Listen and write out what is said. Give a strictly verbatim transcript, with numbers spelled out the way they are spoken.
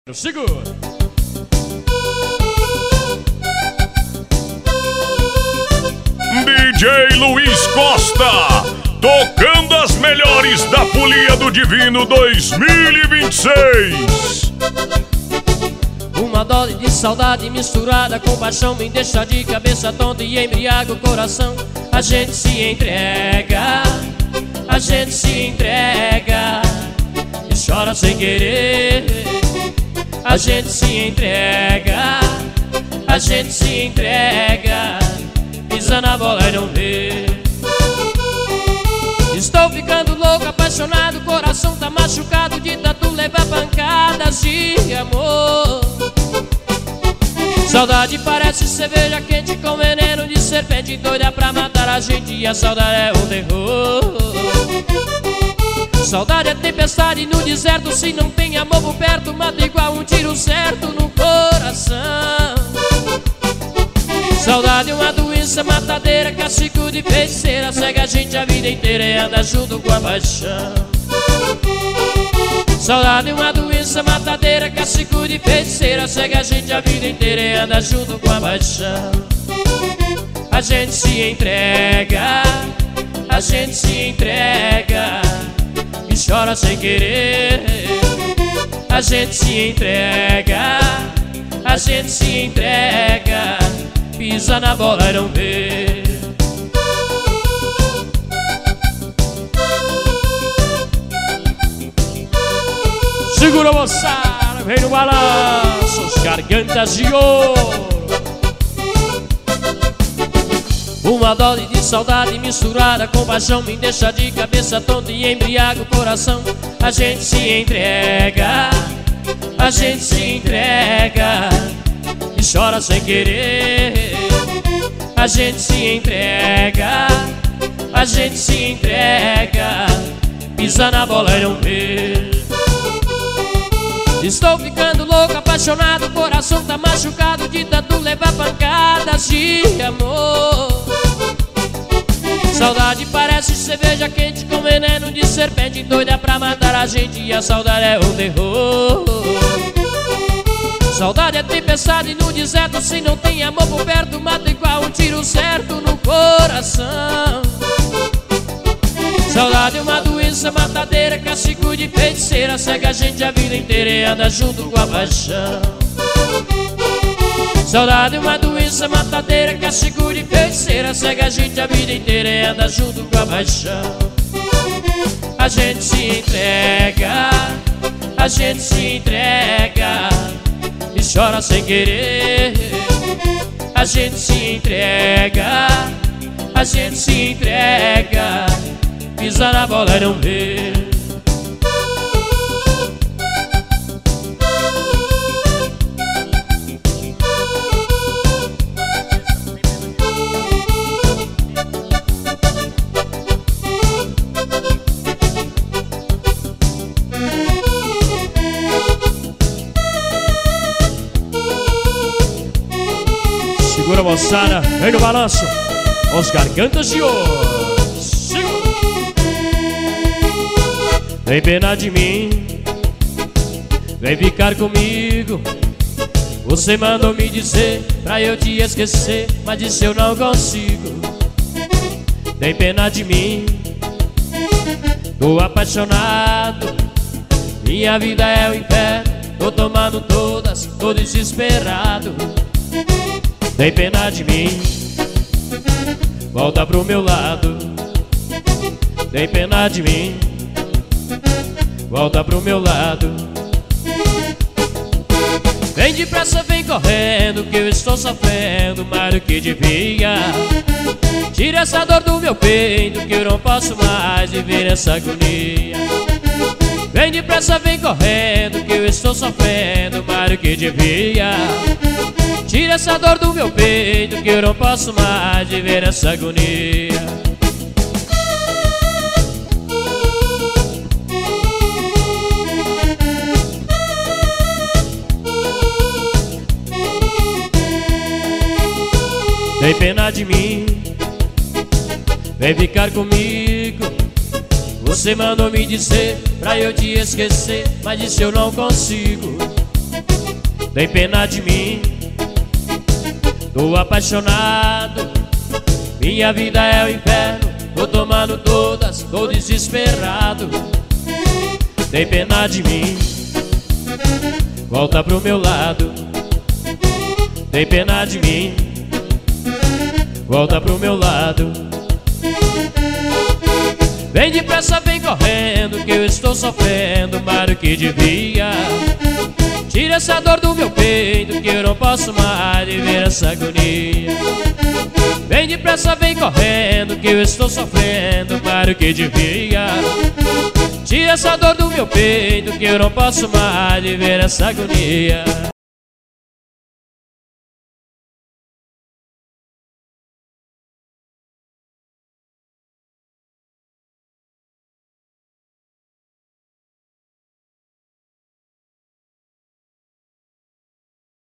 Segura. D J Luiz Costa, tocando as melhores da Folia do Divino dois mil e vinte e seis. Uma dose de saudade misturada com paixão me deixa de cabeça tonta e embriaga o coração. A gente se entrega, a gente se entrega e chora sem querer. A gente se entrega, a gente se entrega, pisa na bola e não vê. Estou ficando louco, apaixonado, o coração tá machucado de tanto levar pancadas de amor. Saudade parece cerveja quente com veneno de serpente doida pra matar a gente, e a saudade é um terror. Saudade é tempestade no deserto, se não tem amor por perto, mata igual um tiro certo no coração. Saudade é uma doença matadeira, castigo de feiticeira, cega a gente a vida inteira e anda junto com a paixão. Saudade é uma doença matadeira, castigo de feiticeira, cega a gente a vida inteira e anda junto com a paixão. A gente se entrega, a gente se entrega e chora sem querer. A gente se entrega, a gente se entrega, pisa na bola e não vê. Segura, moçada, vem no balanço, os gargantas de ouro. Uma dose de saudade misturada com paixão me deixa de cabeça tonta e embriaga o coração. A gente se entrega, a gente se entrega e chora sem querer. A gente se entrega, a gente se entrega, pisa na bola e não vê. Estou ficando louco, apaixonado, o coração tá machucado de tanto levar pancadas de amor. Saudade parece cerveja quente com veneno de serpente doida pra matar a gente, e a saudade é um terror. Saudade é tempestade no deserto, se não tem amor por perto, mata igual um tiro certo no coração. Saudade é uma doença matadeira, castigo de feiticeira, cega a gente a vida inteira e anda junto com a paixão. Saudade é uma doença matadeira, castigo de feiticeira, cega a gente a vida inteira e anda junto com a paixão. A gente se entrega, a gente se entrega e chora sem querer. A gente se entrega, a gente se entrega, pisa na bola e não vê. Segura, moçada, vem no balanço, os gargantas de ouro. Tem pena de mim, vem ficar comigo. Você mandou me dizer pra eu te esquecer, mas disse eu não consigo. Tem pena de mim, tô apaixonado, minha vida é o inferno, tô tomando todas, tô desesperado. Tem pena de mim, volta pro meu lado. Tem pena de mim, volta pro meu lado. Vem depressa, vem correndo, que eu estou sofrendo mais do que devia. Tira essa dor do meu peito, que eu não posso mais viver essa agonia. Vem depressa, vem correndo, que eu estou sofrendo mais do que devia. Tira essa dor do meu peito, que eu não posso mais viver essa agonia. Tem pena de mim, vem ficar comigo. Você mandou me dizer pra eu te esquecer, mas disse eu não consigo. Tem pena de mim, tô apaixonado. Minha vida é o inferno, tô tomando todas, tô desesperado. Tem pena de mim, volta pro meu lado. Tem pena de mim, volta pro meu lado. Vem depressa, vem correndo, que eu estou sofrendo mais do que devia. Tira essa dor do meu peito, que eu não posso mais viver essa agonia. Vem depressa, vem correndo, que eu estou sofrendo mais do que devia. Tira essa dor do meu peito, que eu não posso mais viver essa agonia.